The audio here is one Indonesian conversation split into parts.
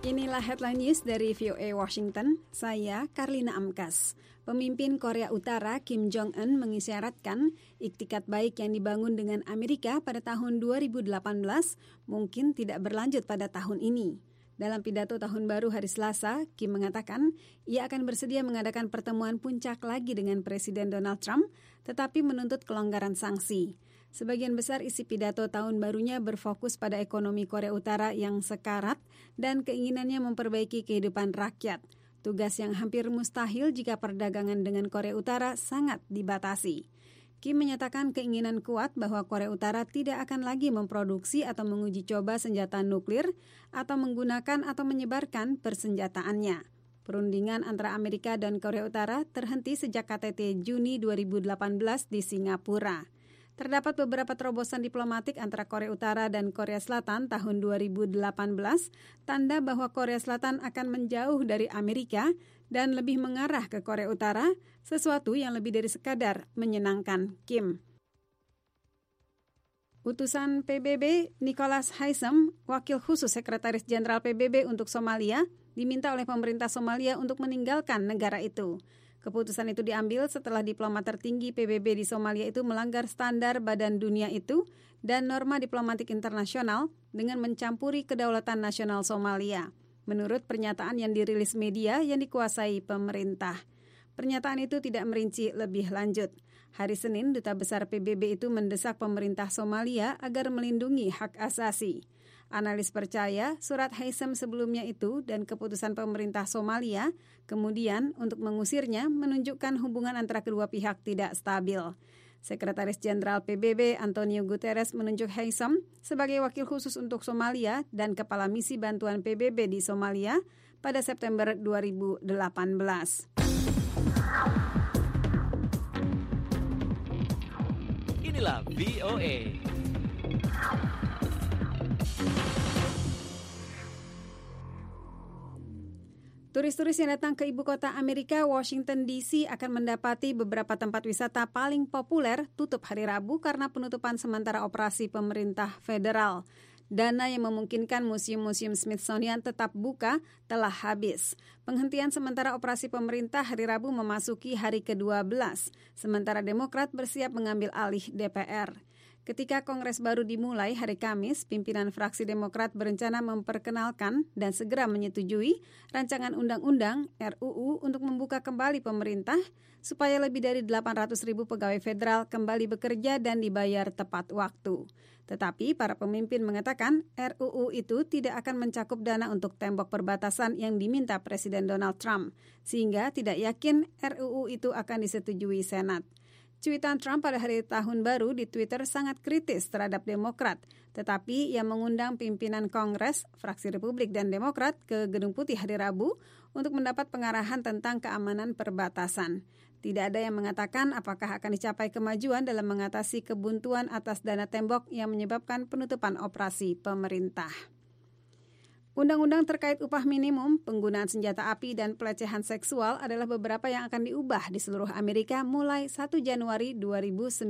Inilah headline news dari VOA Washington, saya Karlina Amkas. Pemimpin Korea Utara Kim Jong-un mengisyaratkan iktikat baik yang dibangun dengan Amerika pada tahun 2018 mungkin tidak berlanjut pada tahun ini. Dalam pidato tahun baru hari Selasa, Kim mengatakan ia akan bersedia mengadakan pertemuan puncak lagi dengan Presiden Donald Trump, tetapi menuntut kelonggaran sanksi. Sebagian besar isi pidato tahun barunya berfokus pada ekonomi Korea Utara yang sekarat dan keinginannya memperbaiki kehidupan rakyat. Tugas yang hampir mustahil jika perdagangan dengan Korea Utara sangat dibatasi. Kim menyatakan keinginan kuat bahwa Korea Utara tidak akan lagi memproduksi atau menguji coba senjata nuklir atau menggunakan atau menyebarkan persenjataannya. Perundingan antara Amerika dan Korea Utara terhenti sejak KTT Juni 2018 di Singapura. Terdapat beberapa terobosan diplomatik antara Korea Utara dan Korea Selatan tahun 2018, tanda bahwa Korea Selatan akan menjauh dari Amerika dan lebih mengarah ke Korea Utara, sesuatu yang lebih dari sekadar menyenangkan Kim. Utusan PBB Nicholas Haysom, Wakil Khusus Sekretaris Jenderal PBB untuk Somalia, diminta oleh pemerintah Somalia untuk meninggalkan negara itu. Keputusan itu diambil setelah diplomat tertinggi PBB di Somalia itu melanggar standar Badan Dunia itu dan norma diplomatik internasional dengan mencampuri kedaulatan nasional Somalia, menurut pernyataan yang dirilis media yang dikuasai pemerintah. Pernyataan itu tidak merinci lebih lanjut. Hari Senin, Duta Besar PBB itu mendesak pemerintah Somalia agar melindungi hak asasi. Analis percaya surat Haysom sebelumnya itu dan keputusan pemerintah Somalia kemudian untuk mengusirnya menunjukkan hubungan antara kedua pihak tidak stabil. Sekretaris Jenderal PBB Antonio Guterres menunjuk Haysom sebagai wakil khusus untuk Somalia dan kepala misi bantuan PBB di Somalia pada September 2018. Inilah VOA. Turis-turis yang datang ke ibu kota Amerika, Washington DC, akan mendapati beberapa tempat wisata paling populer tutup hari Rabu karena penutupan sementara operasi pemerintah federal. Dana yang memungkinkan museum-museum Smithsonian tetap buka telah habis. Penghentian sementara operasi pemerintah hari Rabu memasuki hari ke-12, sementara Demokrat bersiap mengambil alih DPR. Ketika Kongres baru dimulai hari Kamis, pimpinan fraksi Demokrat berencana memperkenalkan dan segera menyetujui rancangan undang-undang RUU untuk membuka kembali pemerintah supaya lebih dari 800.000 pegawai federal kembali bekerja dan dibayar tepat waktu. Tetapi para pemimpin mengatakan RUU itu tidak akan mencakup dana untuk tembok perbatasan yang diminta Presiden Donald Trump, sehingga tidak yakin RUU itu akan disetujui Senat. Cuitan Trump pada hari tahun baru di Twitter sangat kritis terhadap Demokrat, tetapi ia mengundang pimpinan Kongres, fraksi Republik dan Demokrat ke Gedung Putih hari Rabu untuk mendapat pengarahan tentang keamanan perbatasan. Tidak ada yang mengatakan apakah akan dicapai kemajuan dalam mengatasi kebuntuan atas dana tembok yang menyebabkan penutupan operasi pemerintah. Undang-undang terkait upah minimum, penggunaan senjata api, dan pelecehan seksual adalah beberapa yang akan diubah di seluruh Amerika mulai 1 Januari 2019.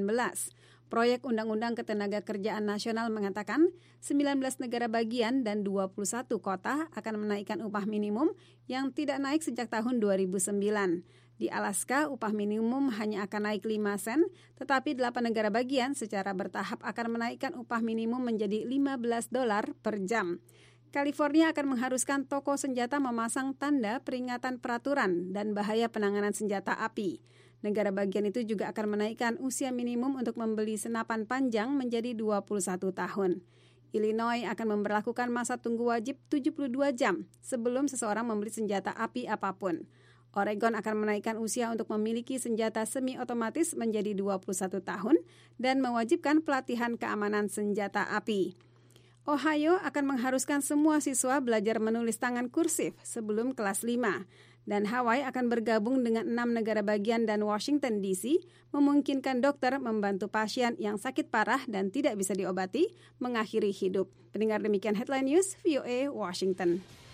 Proyek Undang-Undang Ketenagakerjaan Nasional mengatakan 19 negara bagian dan 21 kota akan menaikkan upah minimum yang tidak naik sejak tahun 2009. Di Alaska, upah minimum hanya akan naik 5 sen, tetapi 8 negara bagian secara bertahap akan menaikkan upah minimum menjadi $15 per jam. California akan mengharuskan toko senjata memasang tanda peringatan peraturan dan bahaya penanganan senjata api. Negara bagian itu juga akan menaikkan usia minimum untuk membeli senapan panjang menjadi 21 tahun. Illinois akan memberlakukan masa tunggu wajib 72 jam sebelum seseorang membeli senjata api apapun. Oregon akan menaikkan usia untuk memiliki senjata semi-otomatis menjadi 21 tahun dan mewajibkan pelatihan keamanan senjata api. Ohio akan mengharuskan semua siswa belajar menulis tangan kursif sebelum kelas 5. Dan Hawaii akan bergabung dengan 6 negara bagian dan Washington DC, memungkinkan dokter membantu pasien yang sakit parah dan tidak bisa diobati mengakhiri hidup. Pendengar demikian Headline News, VOA Washington.